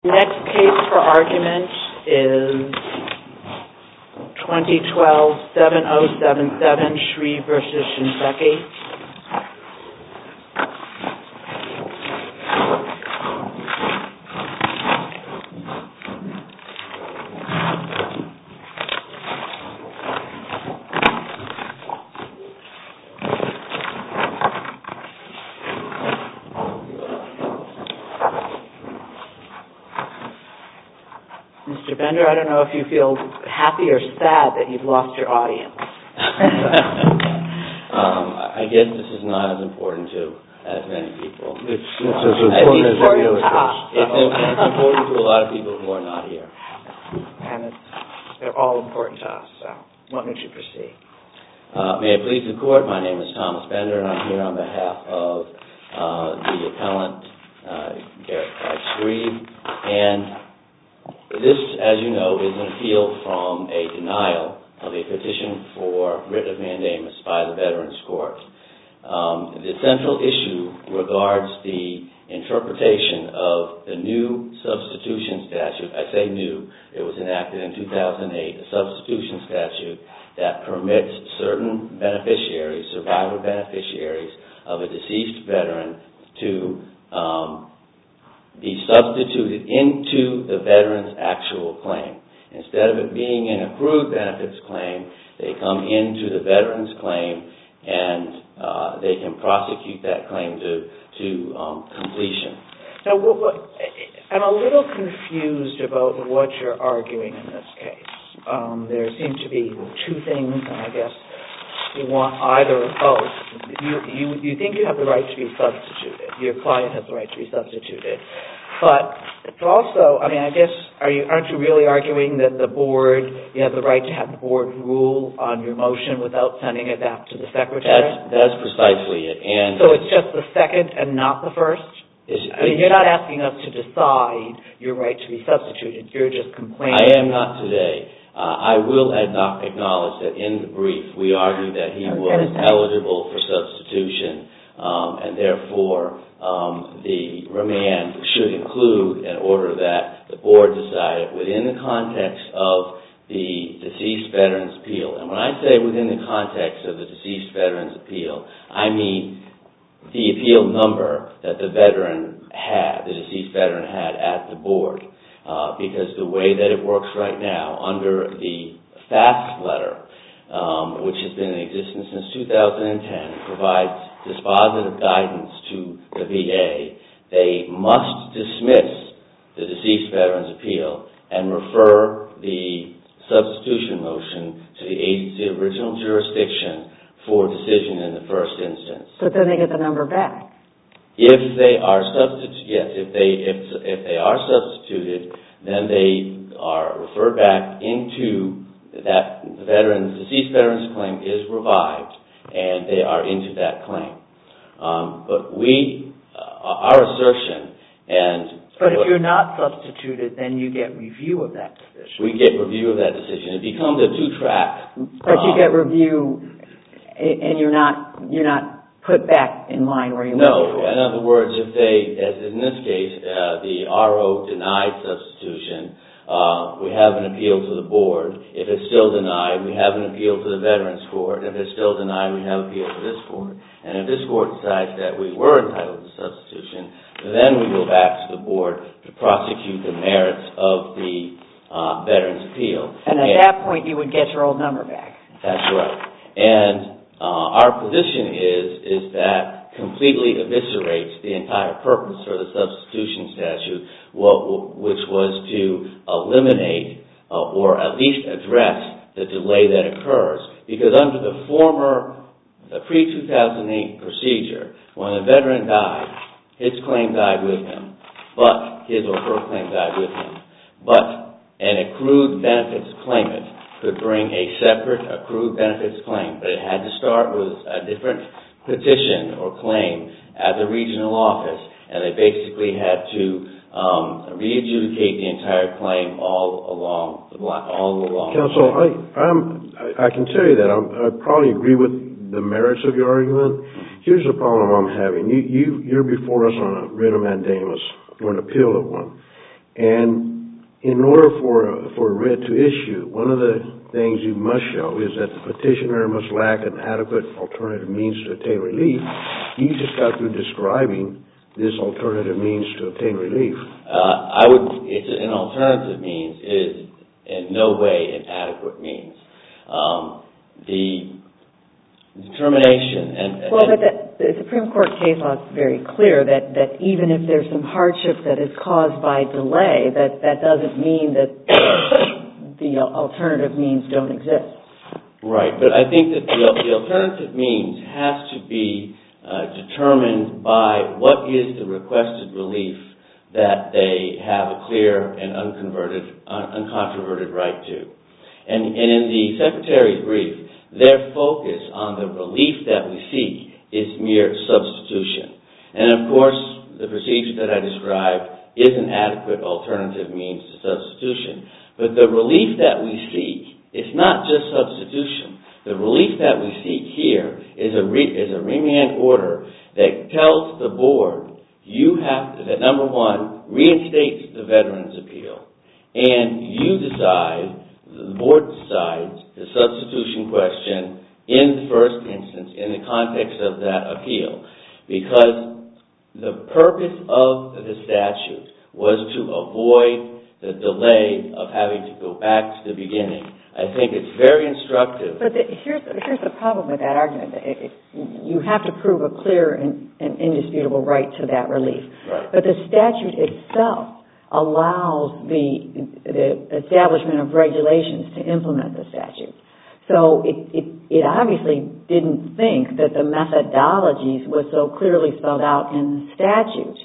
Next case for argument is 2012-7077 Shreve v. Shinseki. Mr. Bender, I don't know if you feel happy or sad that you've lost your audience. I guess this is not as important to as many people. It's as important as any other case. It's important to a lot of people who are not here. And they're all important to us, so why don't you proceed? May it please the Court, my name is Thomas Bender, and I'm here on behalf of the appellant, Garrett Shreve, and this, as you know, is an appeal from a denial of a petition for writ of mandamus by the Veterans Court. The central issue regards the interpretation of the new substitution statute. I say new. It was enacted in 2008, a substitution statute that permits certain beneficiaries, survivor beneficiaries of a deceased veteran to be substituted into the veteran's actual claim. Instead of it being an accrued benefits claim, they come into the veteran's claim and they can prosecute that claim to completion. Now, I'm a little confused about what you're arguing in this case. There seem to be two things, and I guess you want either or both. You think you have the right to be substituted. Your client has the right to be substituted. But it's also, I mean, I guess, aren't you really arguing that the board, you have the right to have the board rule on your motion without sending it back to the secretary? That's precisely it. And so it's just the second and not the first? I mean, you're not asking us to decide your right to be substituted. You're just complaining. I am not today. I will acknowledge that in the brief we argue that he was eligible for substitution, and therefore the remand should include an order that the board decided within the context of the deceased veteran's appeal. And when I say within the context of the deceased veteran's appeal, I mean the appeal number that the deceased veteran had at the board. Because the way that it works right now, under the FAST letter, which has been in existence since 2010, provides dispositive guidance to the VA, they must dismiss the deceased veteran's appeal and refer the substitution motion to the agency of original jurisdiction for decision in the first instance. So then they get the number back? If they are substituted, yes. If they are substituted, then they are referred back into that deceased veteran's claim is revived, and they are into that claim. But our assertion and... But if you're not substituted, then you get review of that decision. We get review of that decision. It becomes a two-track... But you get review, and you're not put back in line where you were before. No. In other words, if they, as in this case, the RO denied substitution, we have an appeal to the board. If it's still denied, we have an appeal to the Veterans Court. If it's still denied, we have an appeal to this court. And if this court decides that we were entitled to substitution, then we go back to the board to prosecute the merits of the veteran's appeal. And at that point, you would get your old number back. That's right. And our position is that completely eviscerates the entire purpose for the substitution statute, which was to eliminate or at least address the delay that occurs. Because under the pre-2008 procedure, when a veteran died, his claim died with him, but his or her claim died with him. But an accrued benefits claimant could bring a separate accrued benefits claim, but it had to start with a different petition or claim at the regional office, and they basically had to re-adjudicate the entire claim all along the line. Counsel, I can tell you that I probably agree with the merits of your argument. Here's the problem I'm having. You're before us on a writ of mandamus or an appeal of one. And in order for a writ to issue, one of the things you must show is that the petitioner must lack an adequate alternative means to obtain relief. You just got through describing this alternative means to obtain relief. It's an alternative means. It is in no way an adequate means. The determination but the Supreme Court case law is very clear that even if there's some hardship that is caused by delay, that doesn't mean that the alternative means don't exist. Right, but I think that the alternative means has to be determined by what is the requested relief that they have a clear and uncontroverted right to. And in the Secretary's brief, their focus on the relief that we seek is mere substitution. And of course, the procedure that I described is an adequate alternative means to substitution. But the relief that we seek is not just substitution. The relief that we seek here is a remand order that tells the board that, number one, reinstates the Veterans Appeal, and the board decides the substitution question in the first instance in the context of that appeal, because the purpose of the statute was to avoid the delay of having to go back to the beginning. I think it's very instructive. But here's the problem with that argument. You have to prove a clear and indisputable right to that relief. Right. But the statute itself allows the establishment of regulations to implement the statute. So it obviously didn't think that the methodologies were so clearly spelled out in the statute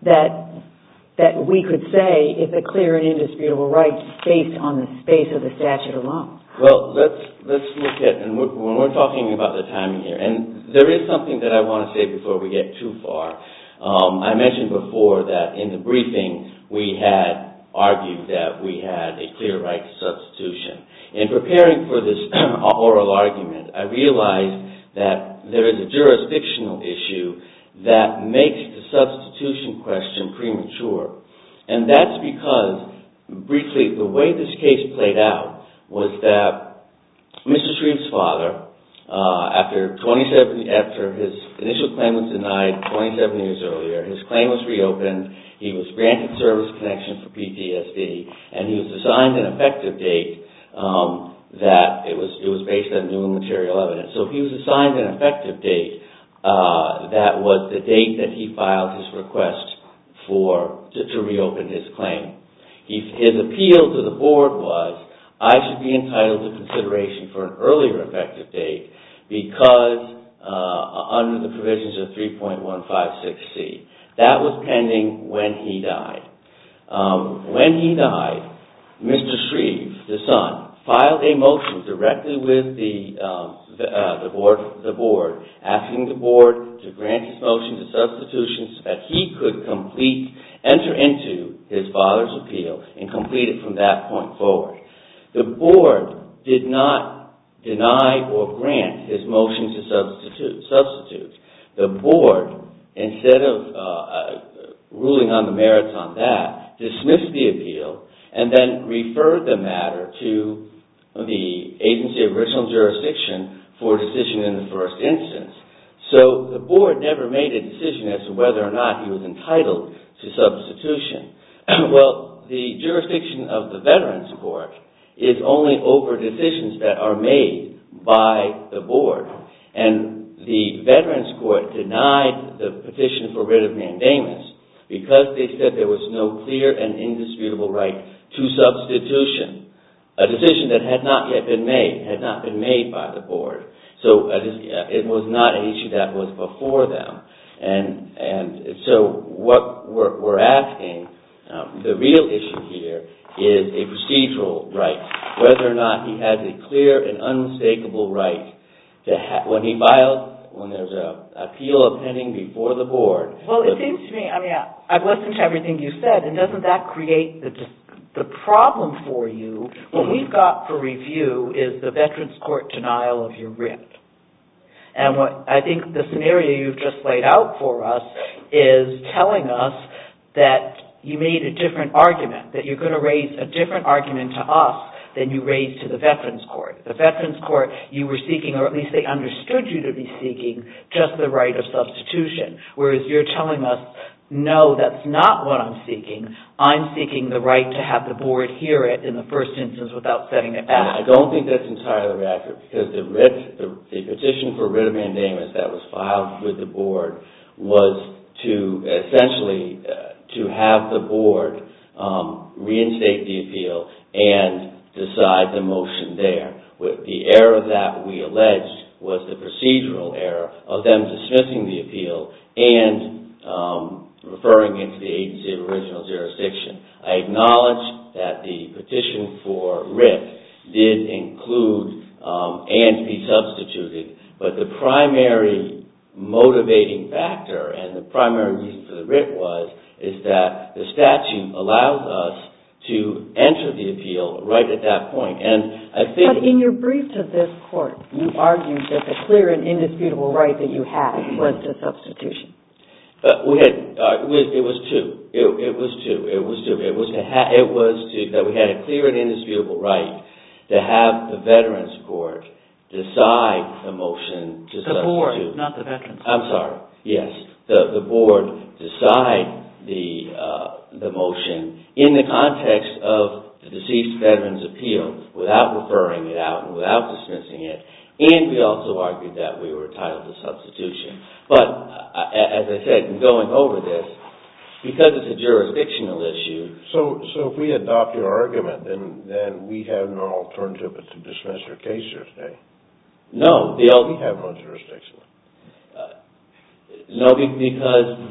that we could say it's a clear and indisputable right based on the space of the statute alone. Well, let's look at, and when we're talking about the timing here, and there is something that I want to say before we get too far. I mentioned before that in the briefing we had argued that we had a clear right to substitution. In preparing for this oral argument, I realized that there is a jurisdictional issue that makes the substitution question premature. And that's because, briefly, the way this case played out was that Mr. Shreve's father, after his initial claim was denied 27 years earlier, his claim was reopened, he was granted service connection for PTSD, and he was assigned an effective date that it was based on new and material evidence. So he was assigned an effective date that was the date that he filed his request to reopen his claim. His appeal to the board was, I should be entitled to consideration for an earlier effective date because under the provisions of 3.156C. That was pending when he died. When he died, Mr. Shreve, the son, filed a motion directly with the board, asking the board to grant his motion to substitution so that he could enter into his father's appeal and complete it from that point forward. The board did not deny or grant his motion to substitute. The board, instead of ruling on the merits on that, dismissed the appeal and then referred the matter to the agency of original jurisdiction for decision in the first instance. So the board never made a decision as to whether or not he was entitled to substitution. Well, the jurisdiction of the Veterans Court is only over decisions that are made by the board. And the Veterans Court denied the petition for writ of mandamus because they said there was no clear and indisputable right to substitution, a decision that had not yet been made by the board. So it was not an issue that was before them. And so what we're asking, the real issue here is a procedural right, whether or not he has a clear and unmistakable right to when there's an appeal pending before the board. Well, it seems to me, I've listened to everything you said, and doesn't that create the problem for you? What we've got for review is the Veterans Court denial of your writ. And what I think the scenario you've just laid out for us is telling us that you made a different argument, that you're going to raise a different argument to us than you raised to the Veterans Court. The Veterans Court, you were seeking, or at least they understood you to be seeking, just the right of substitution, whereas you're telling us, no, that's not what I'm seeking. I'm seeking the right to have the board hear it in the first instance without setting it back. I don't think that's entirely accurate, because the petition for writ of mandamus that was filed with the board was to essentially to have the board reinstate the appeal and decide the motion there. The error that we alleged was the procedural error of them dismissing the appeal and referring it to the agency of original jurisdiction. I acknowledge that the petition for writ did include and be substituted, but the primary motivating factor and the primary reason for the writ is that the statute allows us to enter the appeal right at that point. And I think, but in your brief to this court, you argued that the clear and indisputable right that you had was to substitution. It was two. It was that we had a clear and indisputable right to have the Veterans Court decide the motion to substitute. The board, not the Veterans Court. I'm sorry. Yes, the board decide the motion in the context of the deceased veteran's appeal without referring it out and without dismissing it. And we also argued that we were entitled to substitution. But, as I said, in going over this, because it's a jurisdictional issue... So if we adopt your argument, then we have no alternative but to dismiss your case here today? No. We have no jurisdiction. No, because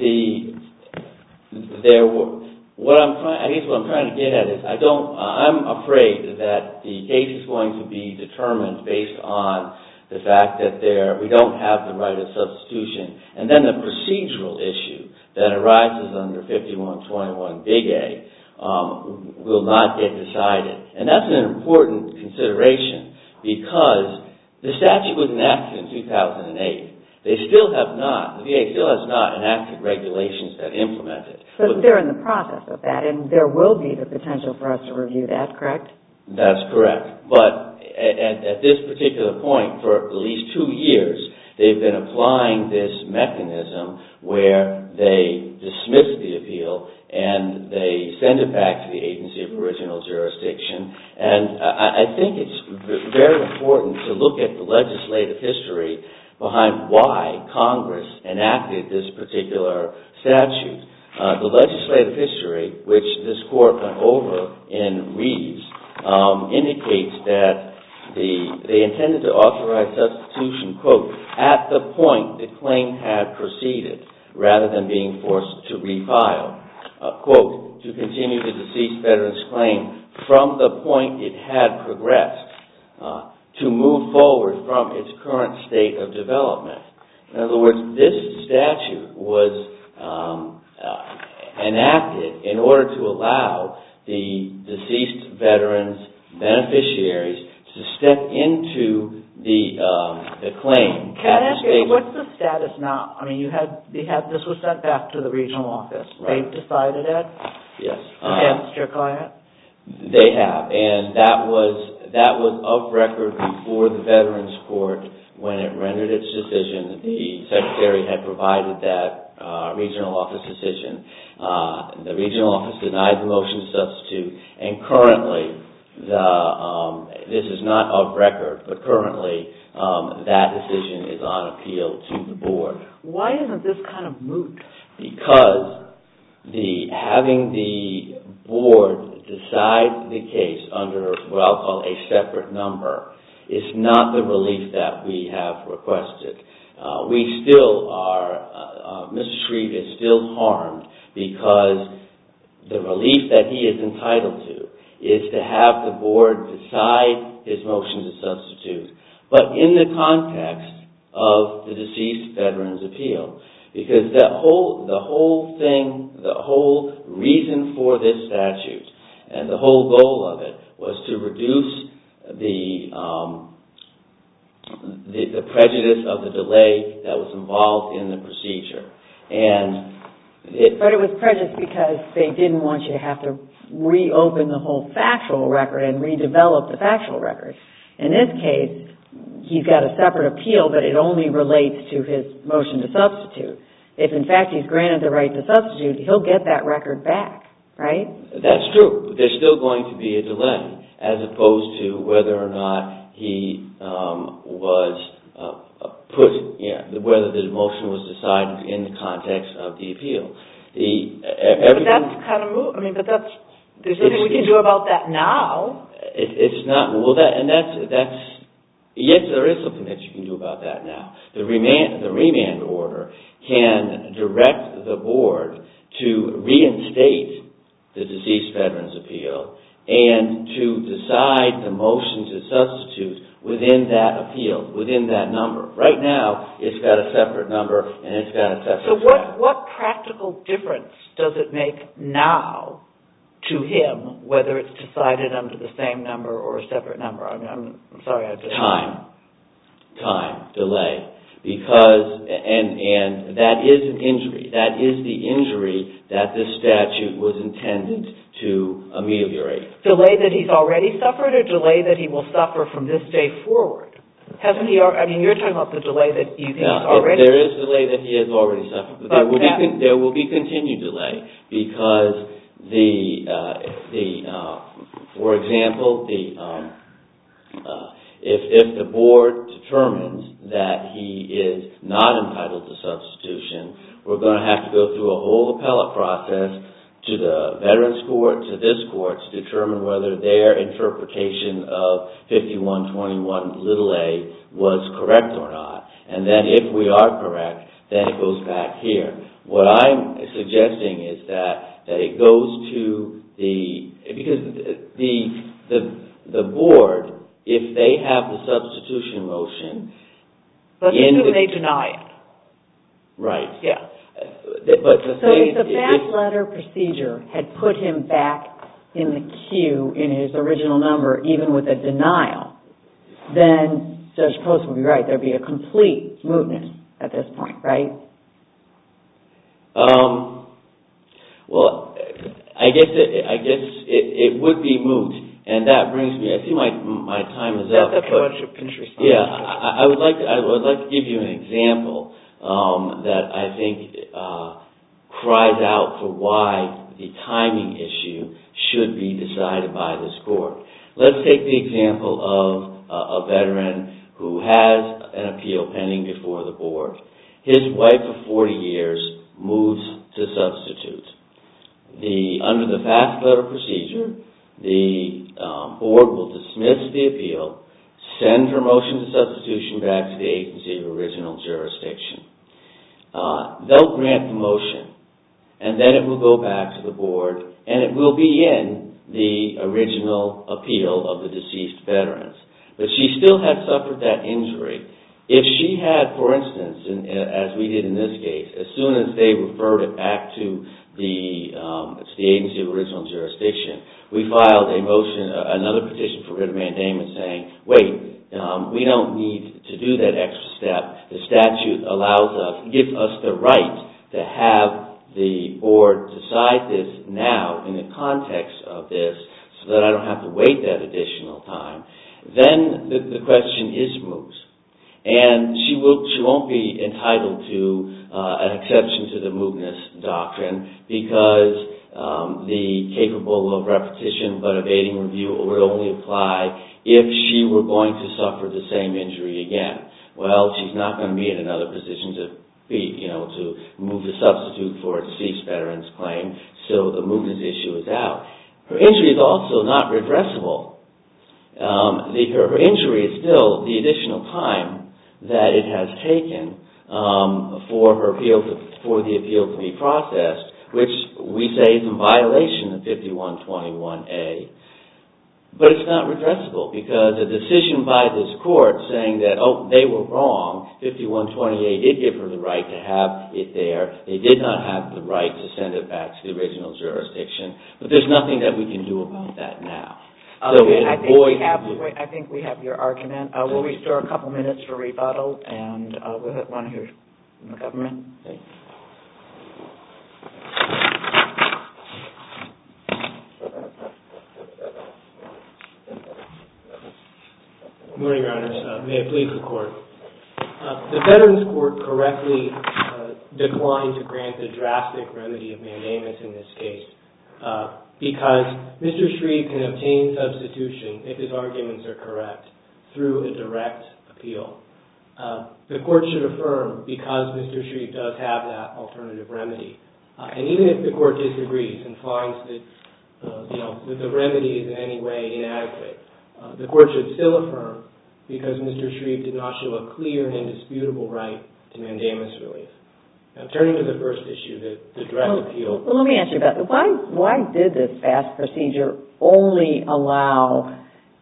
what I'm trying to get at is I'm afraid that the case is going to be determined based on the fact that we don't have the right of substitution, and then the procedural issue that arises under 5121 Big A will not get decided. And that's an important consideration because the statute was enacted in 2008. The VA still has not enacted regulations that implement it. But they're in the process of that, and there will be the potential for us to review that, correct? That's correct. But at this particular point, for at least 2 years, they've been applying this mechanism where they dismiss the appeal and they send it back to the agency of original jurisdiction. And I think it's very important to look at the legislative history behind why Congress enacted this particular statute. The legislative history, which this court went over in Reeves, indicates that they intended to authorize substitution, quote, at the point the claim had proceeded, rather than being forced to refile. Quote, to continue the deceased veteran's claim from the point it had progressed, to move forward from its current state of development. In other words, this statute was enacted in order to allow the deceased veteran's beneficiaries to step into the claim. Can I ask you, what's the status now? I mean, this was sent back to the regional office. Right. They've decided it? Yes. Against your client? They have, and that was of record before the Veterans Court when it rendered its decision. The Secretary had provided that regional office decision. The regional office denied the motion to substitute, and currently, this is not of record, but currently that decision is on appeal to the board. Why isn't this kind of moot? Because having the board decide the case under what I'll call a separate number is not the relief that we have requested. We still are, Mr. Shreve is still harmed because the relief that he is entitled to is to have the board decide his motion to substitute, but in the context of the deceased veteran's appeal. Because the whole reason for this statute and the whole goal of it was to reduce the prejudice of the delay that was involved in the procedure. And But it was prejudice because they didn't want you to have to reopen the whole factual record and redevelop the factual record. In this case, he's got a separate appeal, but it only relates to his motion to substitute. If, in fact, he's granted the right to substitute, he'll get that record back, right? That's true. There's still going to be a delay, as opposed to whether or not he whether the motion was decided in the context of the appeal. But that's kind of moot. I mean, but there's nothing we can do about that now. It's not. Well, yes, there is something that you can do about that now. The remand order can direct the board to reinstate the deceased veteran's appeal and to decide the motion to substitute within that appeal, within that number. Right now, it's got a separate number and it's got a separate. So what practical difference does it make now to him whether it's decided under the same number or a separate number? I'm sorry, I just... Time, delay. Because, and that is an injury. That is the injury that this statute was intended to ameliorate. Delay that he's already suffered, or delay that he will suffer from this day forward? Hasn't he? I mean, you're talking about the delay that you think he's already. There is delay that he has already suffered, but there will be continued delay because for example, if the board determines that he is not entitled to substitution, we're going to have to go through a whole appellate process to the Veterans Court, to this court, to determine whether their interpretation of 5121a was correct or not. And then if we are correct, then it goes back here. What I'm suggesting is that it goes to because the board, if they have the substitution motion... Let's assume they deny it. Right. Yeah. But so if the back letter procedure had put him back in the queue in his original number, even with a denial, then Judge Post would be right. There'd be a complete mootness at this point, right? Well, I guess it would be moot, and that brings me. I see my time is up. That's okay. Why don't you finish your response? Yeah, I would like to give you an example that I think cries out for why the timing issue should be decided by this court. Let's take the example of a veteran who has an appeal pending before the board. His wife of 40 years moves to substitute. Under the fast letter procedure, the board will dismiss the appeal, send her motion to substitution back to the agency of original jurisdiction. They'll grant the motion, and then it will go back to the board, and it will be in the original appeal of the deceased veterans. But she still had suffered that injury. If she had, for instance, as we did in this case, as soon as they referred it back to the agency of original jurisdiction, we filed a motion, another petition for writ of mandamus saying, wait, we don't need to do that extra step. The statute gives us the right to have the board decide this now in the context of this so that I don't have to wait that additional time. Then the question is moot. And she won't be entitled to an exception to the mootness doctrine because the capable of repetition but evading review would only apply if she were going to suffer the same injury again. Well, she's not going to be in another position to move the substitute for a deceased veteran's claim, so the mootness issue is out. Her injury is also not redressable. Her injury is still the additional time that it has taken for the appeal to be processed, which we say is in violation of 5121A. But it's not redressable because a decision by this court saying that, they were wrong, 5128 did give her the right to have it there. They did not have the right to send it back to the original jurisdiction. But there's nothing that we can do about that now. Okay, I think we have your argument. We'll restore a couple minutes for rebuttal, and we'll want to hear from the government. Thank you. Good morning, Your Honors. May it please the Court. The Veterans Court correctly declined to grant the drastic remedy of mandamus in this case because Mr. Shreve can obtain substitution, if his arguments are correct, through a direct appeal. The Court should affirm because Mr. Shreve does have that alternative remedy. And even if the Court disagrees and finds that the remedy is in any way inadequate, the Court should still affirm because Mr. Shreve did not show a clear and indisputable right to mandamus relief. Now, turning to the first issue, the direct appeal. Well, let me ask you about that. Why did this fast procedure only allow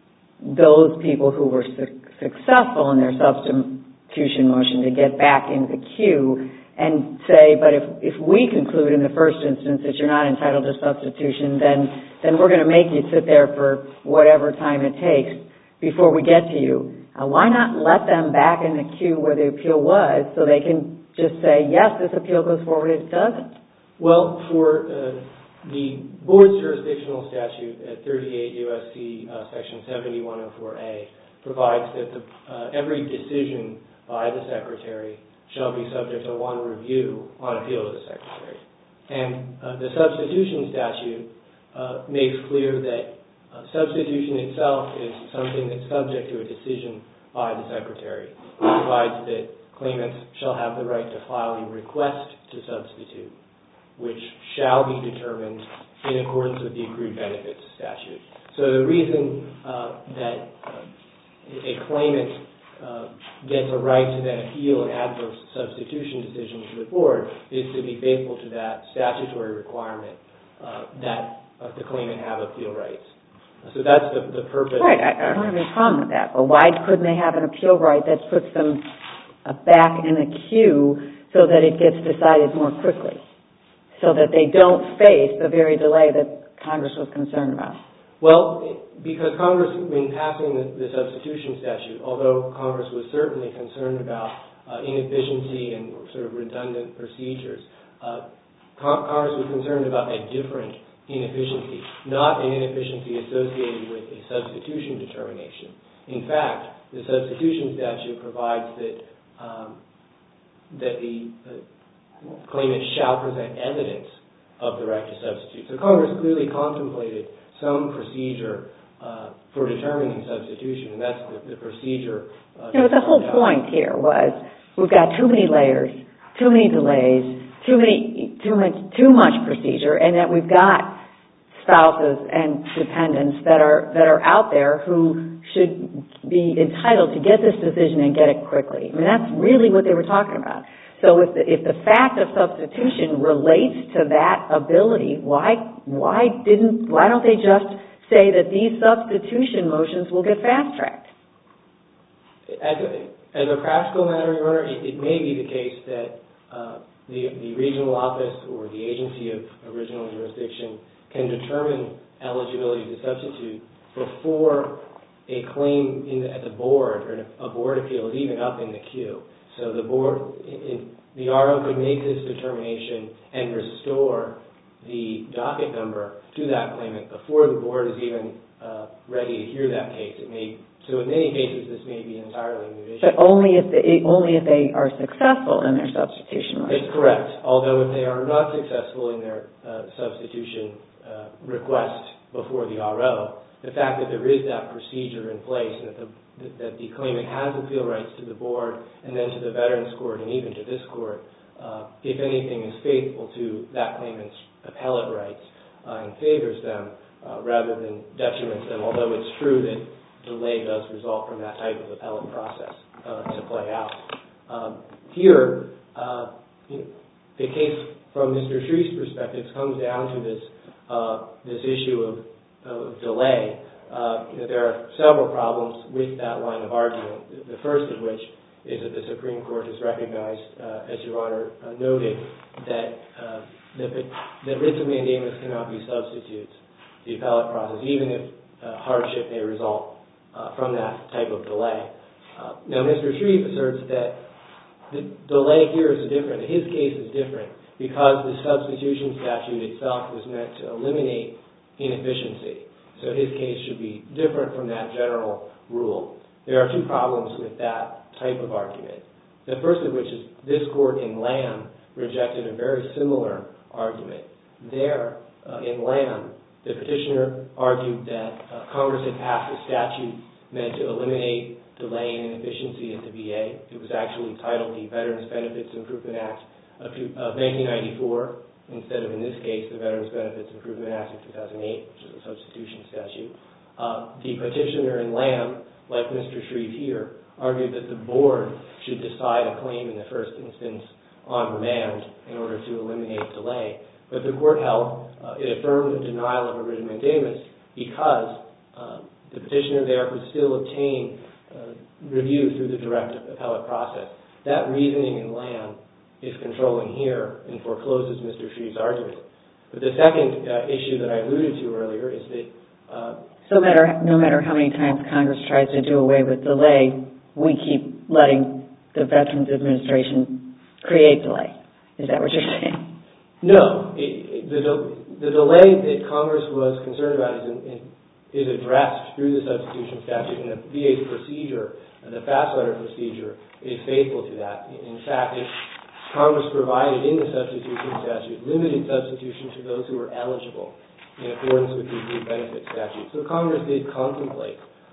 those people who were successful in their substitution motion to get back into the queue and say, but if we conclude in the first instance that you're not entitled to substitution, then we're going to make you sit there for whatever time it takes before we get to you. Why not let them back in the queue where the appeal was so they can just say, yes, this appeal goes forward, it doesn't? Well, for the Board's jurisdictional statute at 38 U.S.C. Section 7104A provides that every decision by the Secretary shall be subject to one review on appeal to the Secretary. And the substitution statute makes clear that substitution itself is something that's subject to a decision by the Secretary. It provides that claimants shall have the right to file a request to substitute, which shall be determined in accordance with the accrued benefits statute. So the reason that a claimant gets a right to then appeal an adverse substitution decision to the Board is to be faithful to that statutory requirement that the claimant have appeal rights. So that's the purpose. Right, I don't have any problem with that. But why couldn't they have an appeal right that puts them back in the queue so that it gets decided more quickly, so that they don't face the very delay that Congress was concerned about? Well, because Congress, in passing the substitution statute, although Congress was certainly concerned about inefficiency and sort of redundant procedures, Congress was concerned about a different inefficiency, not an inefficiency associated with a substitution determination. In fact, the substitution statute provides that the claimant shall present evidence of the right to substitute. So Congress clearly contemplated some procedure for determining substitution, and that's the procedure. The whole point here was we've got too many layers, too many delays, too much procedure, and that we've got spouses and dependents that are out there who should be entitled to get this decision and get it quickly. I mean, that's really what they were talking about. So if the fact of substitution relates to that ability, why don't they just say that these substitution motions will get fast-tracked? As a practical matter, Your Honor, it may be the case that the regional office or the agency of original jurisdiction can determine eligibility to substitute before a claim at the Board or a Board appeal is even up in the queue. So the RO could make this determination and restore the docket number to that claimant before the Board is even ready to hear that case. So in many cases, this may be an entirely new issue. But only if they are successful in their substitution motion. It's correct. Although if they are not successful in their substitution request before the RO, the fact that there is that procedure in place and that the claimant has appeal rights to the Board and then to the Veterans Court and even to this Court, if anything, is faithful to that claimant's appellate rights and favors them rather than detriments them, although it's true that delay does result from that type of appellate process to play out. Here, the case from Mr. Shreve's perspective comes down to this issue of delay. There are several problems with that line of argument. The first of which is that the Supreme Court has recognized, as Your Honor noted, that writs of mandamus cannot be substitutes to the appellate process, even if hardship may result from that type of delay. Now, Mr. Shreve asserts that the delay here is different. His case is different because the substitution statute itself was meant to eliminate inefficiency. So his case should be different from that general rule. There are two problems with that type of argument. The first of which is this court in Lamb rejected a very similar argument. There, in Lamb, the petitioner argued that Congress had passed a statute meant to eliminate delay and inefficiency at the VA. It was actually titled the Veterans Benefits Improvement Act of 1994, instead of, in this case, the Veterans Benefits Improvement Act of 2008, which is a substitution statute. The petitioner in Lamb, like Mr. Shreve here, argued that the board should decide a claim in the first instance on remand in order to eliminate delay. But the court held it affirmed the denial of a writ of mandamus because the petitioner there could still obtain review through the direct appellate process. That reasoning in Lamb is controlling here and forecloses Mr. Shreve's argument. But the second issue that I alluded to earlier is that no matter how many times Congress tries to do away with delay, we keep letting the Veterans Administration create delay. Is that what you're saying? No. The delay that Congress was concerned about is addressed through the substitution statute, and the VA's procedure, the fast letter procedure, is faithful to that. In fact, Congress provided in the substitution statute limited substitution to those who were eligible in accordance with the group benefit statute. So Congress did contemplate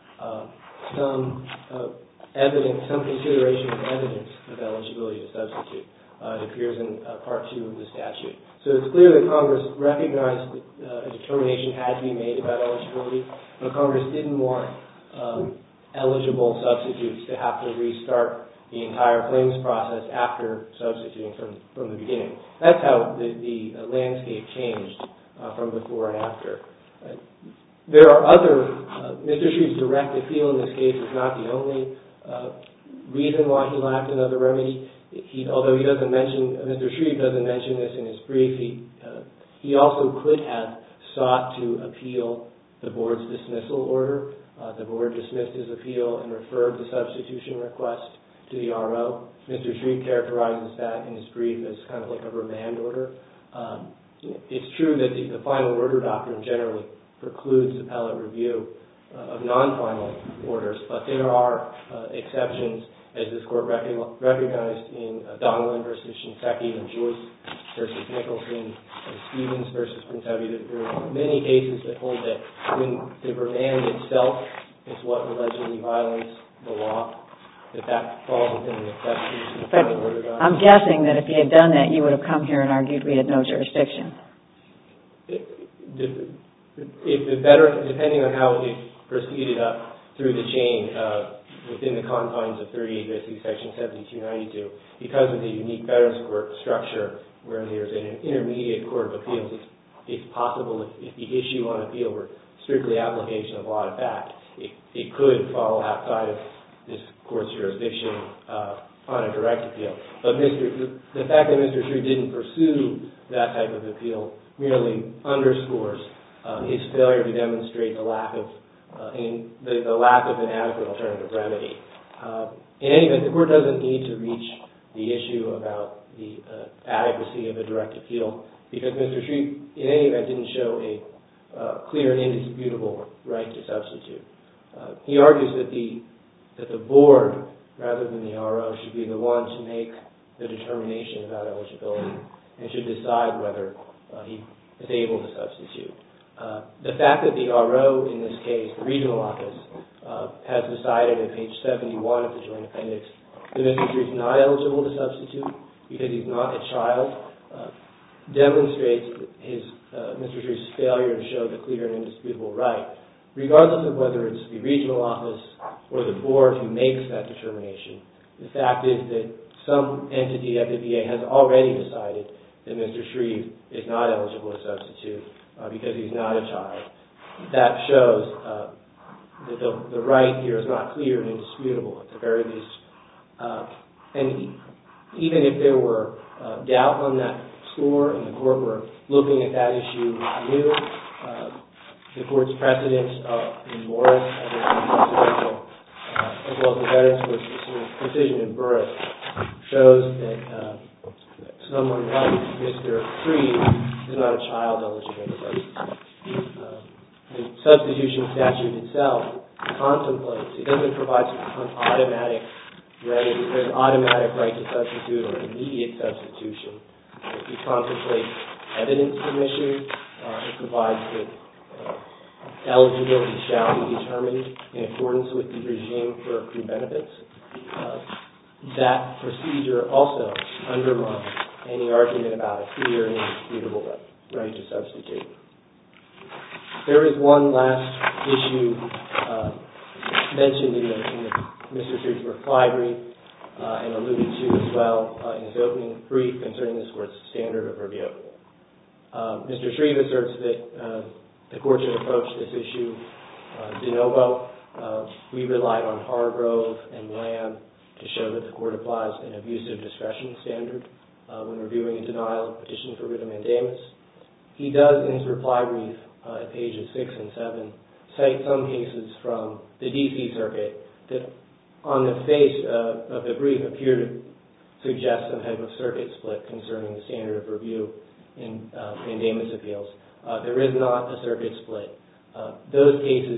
some consideration of evidence of eligibility to substitute. It appears in Part 2 of the statute. So it's clear that Congress recognized that a determination had to be made about eligibility, but Congress didn't want eligible substitutes to have to restart the entire claims process after substituting from the beginning. That's how the landscape changed from before and after. There are other, Mr. Shreve's direct appeal in this case is not the only reason why he lacked another remedy. Although he doesn't mention, Mr. Shreve doesn't mention this in his brief, he also could have sought to appeal the board's dismissal order. The board dismissed his appeal and referred the substitution request to the RO. Mr. Shreve characterizes that in his brief as kind of like a remand order. It's true that the final order doctrine generally precludes appellate review of non-final orders, but there are exceptions, as this court recognized in Donilon versus Shinseki and Joyce versus Nicholson and Stevens versus Prince Abbey. There are many cases that hold that when the remand itself is what allegedly violates the law, that falls within the exception to the final order doctrine. I'm guessing that if he had done that, you would have come here and argued we had no jurisdiction. Depending on how it proceeded up through the chain within the confines of 38 U.S.C. Section 7292, because of the unique Veterans Court structure where there's an intermediate court of appeals, it's possible if the issue on appeal were strictly application of law to fact, it could fall outside of this court's jurisdiction on a direct appeal. But the fact that Mr. Shreve didn't pursue that type of appeal merely underscores his failure to demonstrate the lack of an adequate alternative remedy. In any event, the court doesn't need to reach the issue about the adequacy of a direct appeal because Mr. Shreve, in any event, didn't show a clear and indisputable right to substitute. He argues that the board, rather than the RO, should be the one to make the determination about eligibility and should decide whether he is able to substitute. The fact that the RO, in this case, the regional office, has decided at page 71 of the Joint Appendix that Mr. Shreve is not eligible to substitute because he's not a child demonstrates Mr. Shreve's failure to show the clear and indisputable right. Regardless of whether it's the regional office or the board who makes that determination, the fact is that some entity at the VA has already decided that Mr. Shreve is not eligible to substitute because he's not a child. That shows that the right here is not clear and indisputable at the very least. And even if there were doubt on that score and the court were looking at that issue anew, the court's precedence in Morris, as well as the Veterans Court's decision in Burris, shows that someone like Mr. Freed is not a child eligible to substitute. The substitution statute itself contemplates, it doesn't provide an automatic remedy, there's an automatic right to substitute or immediate substitution. It contemplates evidence submission. It provides that eligibility shall be determined in accordance with the regime for accrued benefits. That procedure also undermines any argument about a clear and indisputable right to substitute. There is one last issue mentioned in Mr. Freed's reply brief and alluded to as well in his opening brief concerning this court's standard of review. Mr. Shreve asserts that the court should approach this issue de novo. We relied on Hargrove and Lamb to show that the court applies an abusive discretion standard when reviewing a denial of petition for writ of mandamus. He does, in his reply brief at pages 6 and 7, cite some cases from the D.C. Circuit that on the face of the brief appear to suggest some type of circuit split concerning the standard of review in mandamus appeals. There is not a circuit split. Those cases...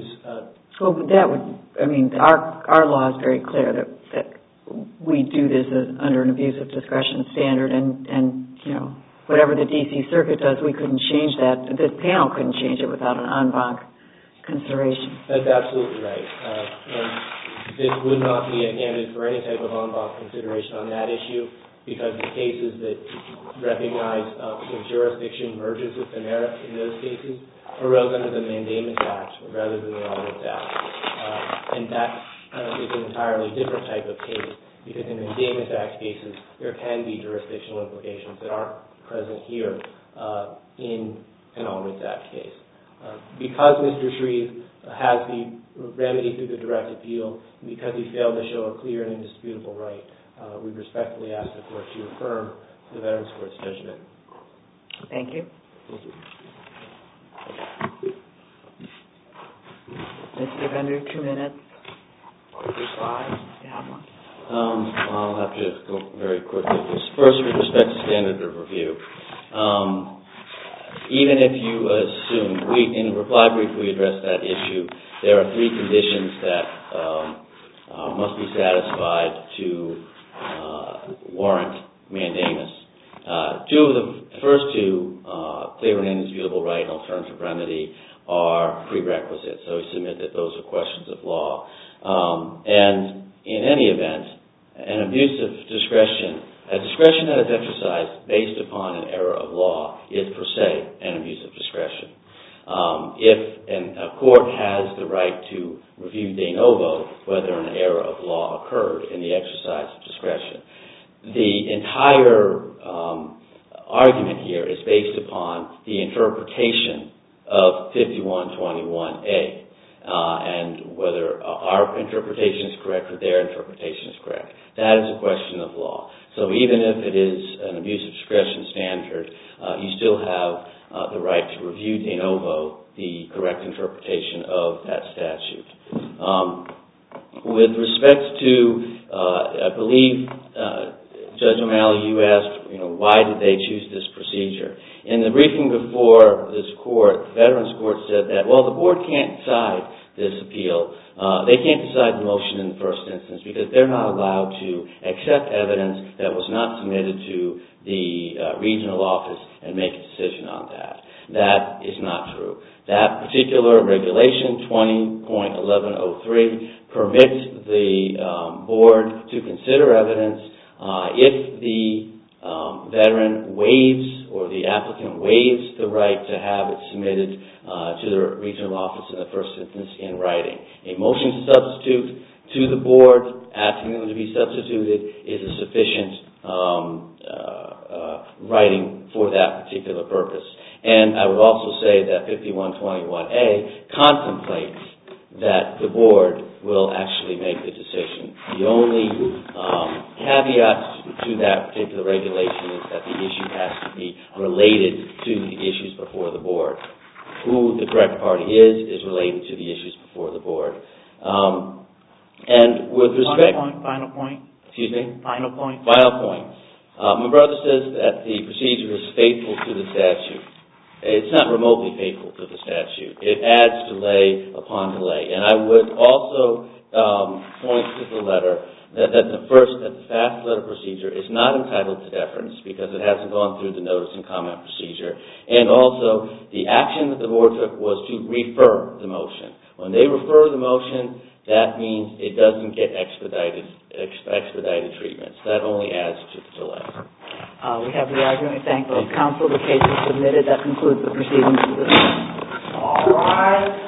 our law is very clear that we do this under an abusive discretion standard, and whatever the D.C. Circuit does, we couldn't change that. The panel couldn't change it without an en banc consideration. That's absolutely right. And this would not be a candidate for any type of en banc consideration on that issue, because the cases that recognize the jurisdiction merges with the merit in those cases arose under the Mandamus Act rather than the All Writs Act. And that is an entirely different type of case, because in Mandamus Act cases, there can be jurisdictional implications that aren't present here in an All Writs Act case. Because Mr. Shreve has the remedy through the direct appeal, and because he failed to show a clear and indisputable right, we respectfully ask the court to affirm the Veterans Court's judgment. Thank you. Thank you. Mr. Bender, 2 minutes. Reply. You have one. I'll have to go very quickly. First, with respect to standard of review, even if you assume, in the reply brief we addressed that issue, there are 3 conditions that must be satisfied to warrant mandamus. The first 2, clear and indisputable right and alternative remedy, are prerequisites. So we submit that those are questions of law. And in any event, an abuse of discretion, a discretion that is exercised based upon an error of law is per se an abuse of discretion. If a court has the right to review de novo whether an error of law occurred in the exercise of discretion, the entire argument here is based upon the interpretation of 5121A. And whether our interpretation is correct or their interpretation is correct. That is a question of law. So even if it is an abuse of discretion standard, you still have the right to review de novo the correct interpretation of that statute. With respect to, I believe, Judge O'Malley, you asked, why did they choose this procedure? In the briefing before this court, the Veterans Court said that, well, the board can't decide this appeal. They can't decide the motion in the first instance because they're not allowed to accept evidence that was not submitted to the regional office and make a decision on that. That is not true. That particular regulation, 20.1103, permits the board to consider evidence if the veteran waives or the applicant waives the right to have it submitted to the regional office in the first instance in writing. A motion to substitute to the board, asking them to be substituted, is a sufficient writing for that particular purpose. And I would also say that 5121A contemplates that the board will actually make the decision. The only caveat to that particular regulation is that the issue has to be related to the issues before the board. Who the correct party is related to the issues before the board. And with respect... Final point. Excuse me? Final point. Final point. My brother says that the procedure is faithful to the statute. It's not remotely faithful to the statute. It adds delay upon delay. And I would also point to the letter that the fast letter procedure is not entitled to deference because it hasn't gone through the notice and comment procedure. And also, the action that the board took was to refer the motion. When they refer the motion, that means it doesn't get expedited treatments. That only adds to the delay. We have the argument. Thank both counsel. The case is submitted. That concludes the proceedings. All rise.